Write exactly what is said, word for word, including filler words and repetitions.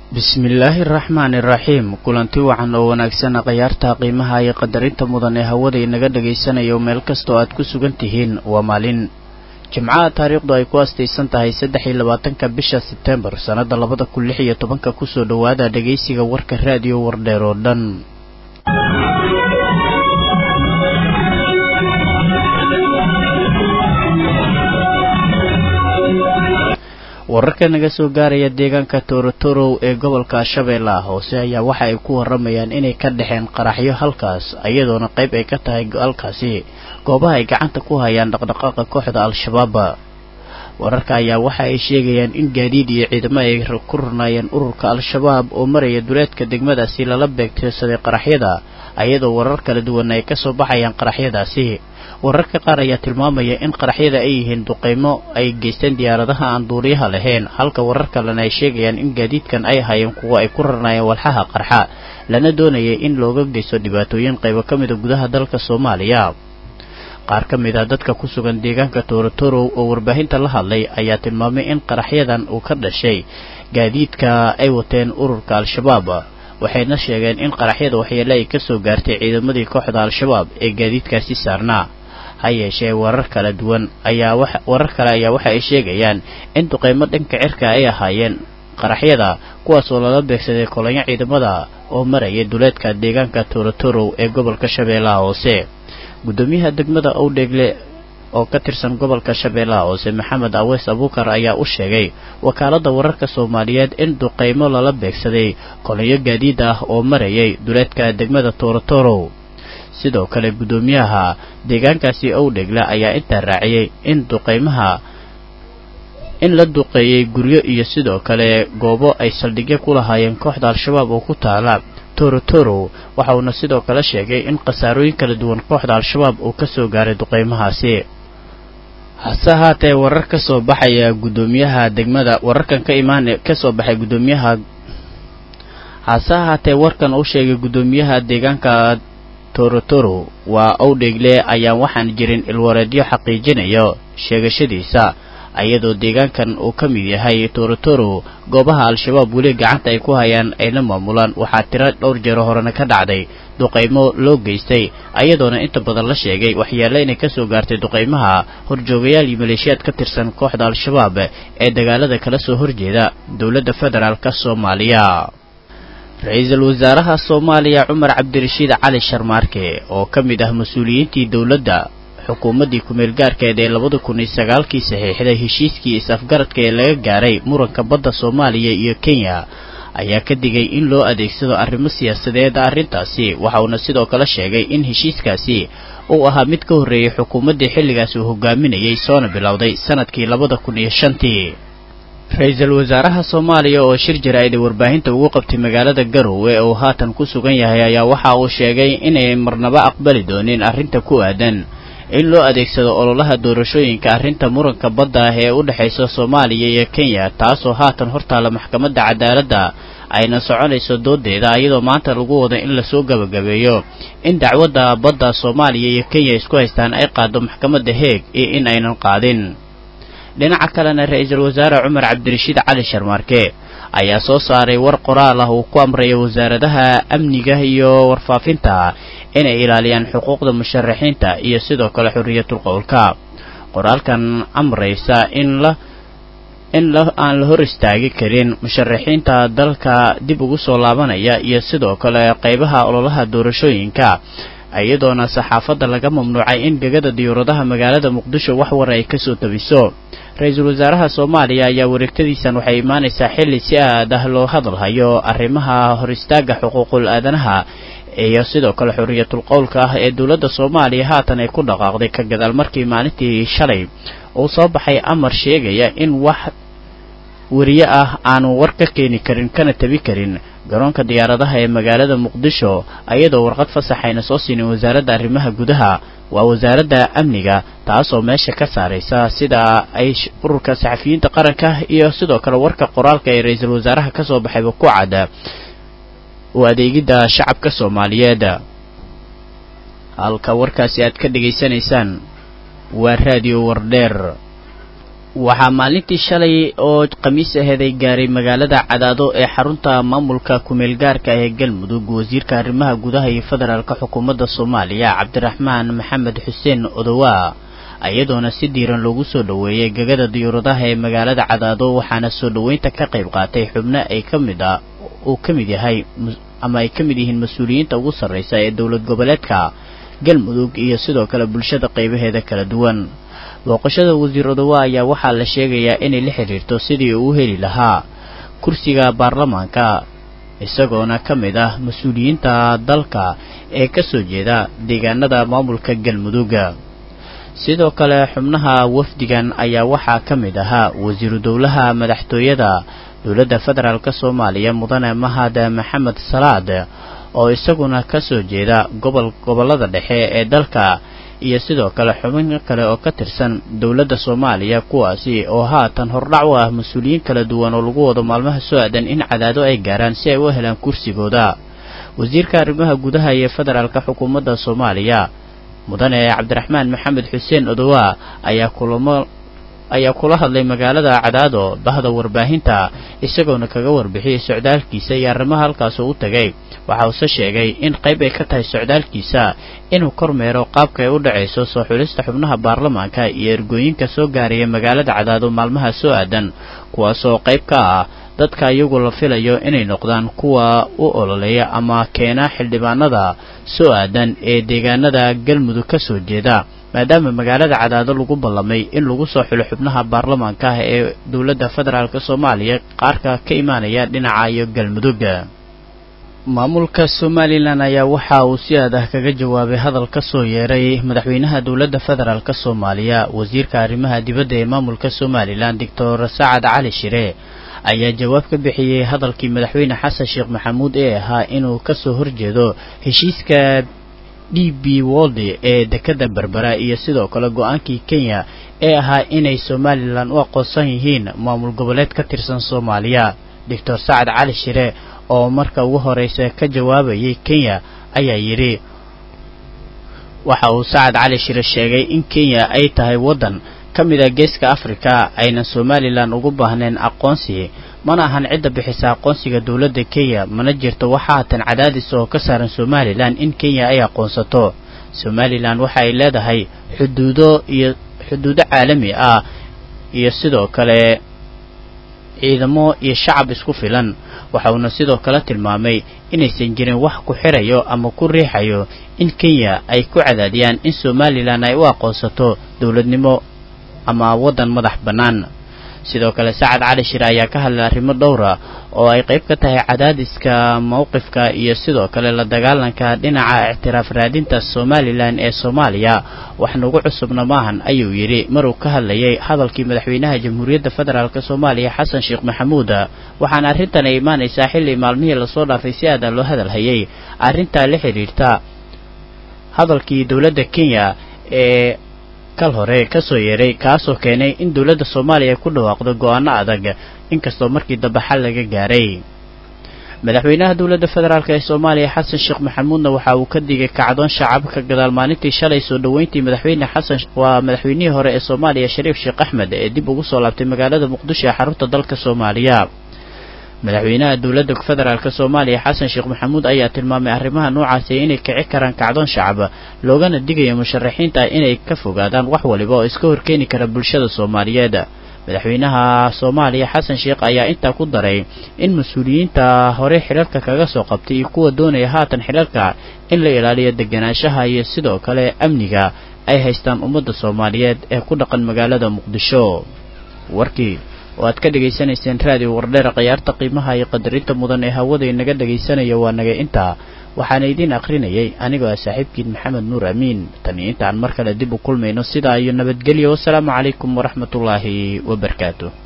bismillaahi raxmaani raxiim kulanti wacan oo wanaagsan khiyaarta qiimaha iyo qadarinta mudan ee hawada inaga dhageysanayo meel kastoo aad ku sugan tihiin waa maalin jimcaha taariikhdu ay ku astaysan tahay saddex iyo labaatanka bisha Sebtembar sanada labada kun lix iyo tobanka kusoo dhawaada dhageysiga warka raadiyo wardheer oo dhan wararka naga soo gaaraya deegaanka Torotoro ee gobolka Shabeellaha Hoose ayaa waxa ay ku waramayaan inay ka dhaxeen qaraxyo halkaas ayadoona qayb ay ka tahay go'alkaasi goobaha ay gacanta ku hayaan dhaqdhaqaaqa kooxda Al-Shabaab wararka ayaa waxa ay sheegayaan in gaadiid iyo ciidamo ay ku rarnaayeen ururka Al-Shabaab oo maraya duleedka degmadaasi lala beegsaday qaraxyada ayadoo warar kala duwan ay ka soo baxayaan qaraxyadaasi wararka qaar ayaa tilmaamaya in qaraxyada ay yihiin duqeymo ay geysteen diyaaradaha aan duuliyaha lahayn halka warar kalena ay sheegayaan in gaadiidkan ay hayeen kuwa ay ku rarnaayeen walxaha qarxa lana doonayay in looga geysto dhibaatooyin qaybo ka mid ah gudaha dalka Soomaaliya qaar ka mid ah dadka ku sugan deegaanka Torotoro oo warbaahinta la hadlay ayaa tilmaamay in qaraxyadan uu ka dhashay gaadiidka ay wateen ururka Al-Shabaab waxayna sheegeen in qaraxyada waxyeello ay ka soo gaartay ciidamadii kooxda Al-Shabaab ee gaadiidkaasi saarnaa hayeeshee warar kala duwan ayaa wax warar kale ayaa waxa ay sheegayaan in duqeymo dhanka cirka ay ahaayeen qaraxyada kuwaas oo lala beegsaday kolonyo ciidamada oo maraya duleedka deegaanka Torotoro ee gobolka Shabeellaha Hoose gudoomiyaha degmada Owdheegle oo ka tirsan gobolka Shabeellaha Hoose Maxamed Awees Abuukar ayaa u sheegay wakaalada wararka Soomaaliyeed in duqeymo lala beegsaday kolonyo gaadiid ah oo marayay duleedka degmada Torotoro sidoo kale gudoomiyaha deegaankaasi Owdheegle ayaa inta raaciyay in duqeymaha in la duqeeyay guryo iyo sidoo kale goobo ay saldhigyo ku lahaayeen kooxda Al-Shabaab oo ku taala Torotoro waxa uu sidoo kale sheegay in qasaarooyin kala duwan kooxda Al-Shabaab uu ka soo gaaray duqeymahaasi hase haatee warar ka soo baxaya gudoomiyaha degmada wararkan ka imaan ka soo baxay gudoomiyaha hase haatee warkan uu sheegay gudoomiyaha deegaanka Torotoro waa Owdheegle ayaan waxaan jirin ilwareedyo xaqiijinayo sheegashadiisa ayadoo deegaankan uu ka mid yahay Torotoro goobaha Al-Shabaab weli gacanta ay ku hayaan ayna maamulaan waxaa tiro dhowr jeer horena ka dhacday duqeymo loo geystay ayadoona inta badan la sheegay waxyeello inay ka soo gaartay duqeymaha horjoogayaal iyo maleeshiyaad ka tirsan kooxda Al-Shabaab ee dagaalada kala soo horjeeda dowladda federaalka Soomaaliya ra'iisul wasaaraha Soomaaliya Cumar Cabdirashiid Cali Sharmaarke oo ka mid ah mas'uuliyiintii dowladda xukuumadii ku meel gaarkeed ee labada kun iyo sagaalkii saxiixday heshiiskii is-afgaradka ee laga gaaray muranka badda Soomaaliya iyo Kenya ayaa ka digay in loo adeegsado arrimo siyaasadeed arrintaasi waxa uu sidoo kale sheegay in heshiiskaasi uu ahaa mid ka horeeyay xukuumadii xilligaas uu hogaaminayay soona bilowday sanadkii labada kun iyo shantii ra'iisul wasaaraha Soomaaliya oo shir jaraa'id warbaahinta ugu qabtay magaalada Garowe oo haatan ku sugan yahay ayaa waxa uu sheegay inay marnaba aqbali dooneen arrinta ku aadan in loo adeegsado ololaha doorashooyinka arrinta muranka badda ah ee u dhaxaysa Soomaaliya iyo Kenya taasoo haatan hortaala maxkamadda cadaaladda ayna soconayso doodeeda iyadoo maanta lagu wado in la soo gabagabeeyo in dacwadda badda Soomaaliya iyo Kenya isku haystaan ay qaado maxkamadda Hague ee in aynan qaadin dhinaca kalena ra'iisul wasaare Cumar Cabdirashiid Cali Sharmaarke ayaa soo saaray war qoraal ah oo ku amraya wasaaradaha amniga iyo warfaafinta inay ilaaliyaan xuquuqda musharaxiinta iyo sidoo kale xorriyatul qowlka qoraalkan amraysa in la in la aan la hor istaagi karin musharaxiinta dalka dib ugu soo laabanaya iyo sidoo kale qaybaha ololaha doorashooyinka ayadoona saxaafadda laga mamnuucay in gegada diyaaradaha magaalada Muqdisho wax war ay ka soo tabiso ra'iisul wasaaraha Soomaaliya ayaa wareegtadiisan waxay imaanaysaa xilli si aad ah loo hadalhayo arrimaha hor istaaga xuquuqul aadanaha iyo sidoo kale xorriyatul qowlka ah ee dowladda Soomaaliya haatan ay ku dhaqaaqday ka gadaal markii maalintii shalay uu soo baxay amar sheegaya in wax wariye ah aanu war ka keeni karin kana tabi karin garoonka diyaaradaha ee magaalada Muqdisho ayadoo warqad fasaxayna soo siinay wasaaradda arrimaha gudaha waa wasaaradda amniga taasoo meesha ka saaraysa sida ay ururka saxafiyiinta qaranka iyo sidoo kale warka qoraalka ee ra'iisul wasaaraha ka soo baxay ku cad oo adeegida shacabka Soomaaliyeed halka warkaasi aad ka dhageysanaysaan waa raadiyo Wardheer waxaa maalintii shalay oo khamiis aheeday gaaray magaalada Cadaado ee xarunta maamulka kumeel gaarka ee Galmudug wasiirka arrimaha gudaha ee federaalka xukuumadda Soomaaliya Cabdiraxmaan Maxamed Xuseen Odowa ayadoona si diiran loogu soo dhaweeyay gagada diyaaradaha ee magaalada Cadaado waxaana soo dhaweynta ka qayb qaatay xubno ay kamid ah oo kamid yahay ama ay kamid yihiin mas'uuliyiinta ugu sareysa ee dawlad goboleedka Galmudug iyo sidoo kale bulshada qaybaheeda kala duwan booqashada wasiir Odowa ayaa waxaa la sheegayaa inay la xiriirto sidii uu heli lahaa kursiga baarlamaanka isagoona kamid ah mas'uuliyiinta dalka ee ka soo jeeda deegaanada maamulka Galmudug sidoo kale xubnaha wafdigan ayaa waxaa kamid ahaa wasiiru dawlaha madaxtooyada dawladda federaalka Soomaaliya mudane Mahad Maxamed Salaad oo isaguna ka soo jeeda gobol gobolada dhexe ee dalka iyo sidoo kale xubno kale oo ka tirsan dawladda Soomaaliya kuwaasi oo haatan hordhac u ah mas'uuliyiin kala duwan oo lagu wado maalmaha soo aadan in Cadaado ay gaaraan si ay u helaan kursigooda wasiirka arrimaha gudaha ee federaalka xukuumadda Soomaaliya mudane Cabdiraxmaan Maxamed Xuseen Odowa ayaa kulamo ayaa kula hadlay magaalada Cadaado bahda warbaahinta isagoona kaga warbixiyay socdaalkiisa iyo arrimaha halkaas uu tagay waxa uu soo sheegay in qayb ay ka tahay socdaalkiisa inuu kormeero qaabka ay u dhaceyso soo xulista xubnaha baarlamaanka iyo ergooyinka soo gaaraya magaalada Cadaado maalmaha soo aadan kuwaas oo qayb ka ah dadka iyagu la filayo inay noqdaan kuwa u ololeeya ama keena xildhibaanada soo aadan ee deegaanada Galmudug ka soo jeeda maadaama magaalada Cadaado lagu ballamay in lagu soo xulo xubnaha baarlamaanka ee dawladda federaalka Soomaaliya qaarka ka imaanaya dhinaca iyo Galmudug maamulka Somaliland ayaa waxa uu si aad ah kaga jawaabay hadal ka soo yeeray madaxweynaha dawladda federaalka Soomaaliya wasiirka arrimaha dibadda ee maamulka Somaliland Doctor Saad Cali Shire ayaa jawaab ka bixiyay hadalkii madaxweyne Xasan Sheekh Maxamuud ee ahaa inuu ka soo horjeedo heshiiska D B World ee dekada Berbera iyo sidoo kale go'aankii Kenya ee ahaa inay Somaliland u aqoonsan yihiin maamul goboleed ka tirsan Soomaaliya Doctor Saad Cali Shire oo marka ugu horeysa ka jawaabayay Kenya ayaa yiri waxa uu Saad Cali Shire sheegay in Kenya ay tahay wadan kamida geeska Afrika ayna Somaliland ugu baahneen aqoonsi mana ahan cid bixisa aqoonsiga dawladda Kenya mana jirto waxa tan cadaadis oo ka saaran Somaliland in Kenya ay aqoonsato Somaliland waxa ay leedahay xuduudo iyo xuduudo caalami ah iyo sidoo kale ciidamo iyo shacab isku filan waxa uu sidoo kale tilmaamay inaysan jirin wax ku xirayo ama ku riixayo in Kenya ay ku cadaadiyaan in Somaliland ay u aqoonsato dawladnimo ama wadan madax banaan sidoo kale Saad Cali Shire ayaa ka hadlay arrimo dhowr ah oo ay qayb ka tahay cadaadiska mowqifka iyo sidoo kale la dagaalanka dhinaca ictiraaf raadinta Somaliland ee Soomaaliya wax nagu cusubna maahan ayuu yiri maruu ka hadlayay hadalkii madaxweynaha Jamhuuriyadda Federaalka Soomaaliya Xasan Sheekh Maxamuud waxaana arrintan ay imaanaysaa xilli maalmihii la soo dhaafay si aad loo hadal hayay arrinta la xiriirta hadalkii dawladda Kenya ee kal hore ka soo yeeray kaasoo keenay in dawladda Soomaaliya ku dhawaaqdo go'aano adag inkastoo markii dambe xal laga gaaray madaxweynaha dawladda federaalka ee Soomaaliya Xasan Sheekh Maxamuudna waxa uu ka digay kacdoon shacabka gadaal maalintii shalay soo dhaweyntii madaxweyne Xasan waa madaxweynihii hore ee Soomaaliya Shariif Sheekh Axmed ee dib ugu soo laabtay magaalada Muqdisho ee xarunta dalka Soomaaliya madaxweynaha dawladda federaalka Soomaaliya Xasan Sheekh Maxamuud ayaa tilmaamay arrimaha noocaas ah inay kici karaan kacdoon shacab loogana digayo musharaxiinta inay ka fogaadaan wax waliba oo iska horkeeni kara bulshada Soomaaliyeed madaxweynaha Soomaaliya Xasan Sheekh ayaa inta ku daray in mas'uuliyiinta hore xilalka kaga soo qabtay kuwa doonaya haatan xilalka in la ilaaliyo deganaanshaha iyo sidoo kale amniga ay haystaan ummadda Soomaaliyeed ee ku dhaqan magaalada Muqdisho warkii waad ka dhageysanayseen raadiyo wardheer qiyaarta qiimaha iyo qadarinta mudan ee hawada inaga dhageysanayo waa naga inta waxaan idin aqrinayay anigoo ah saaxiibkiin Maxamed Nuur Amiin tan intaan mar kale dib u kulmayno sida iyo nabadgelyo wassalaamu calaykum waraxmatullaahi wabarakaatuh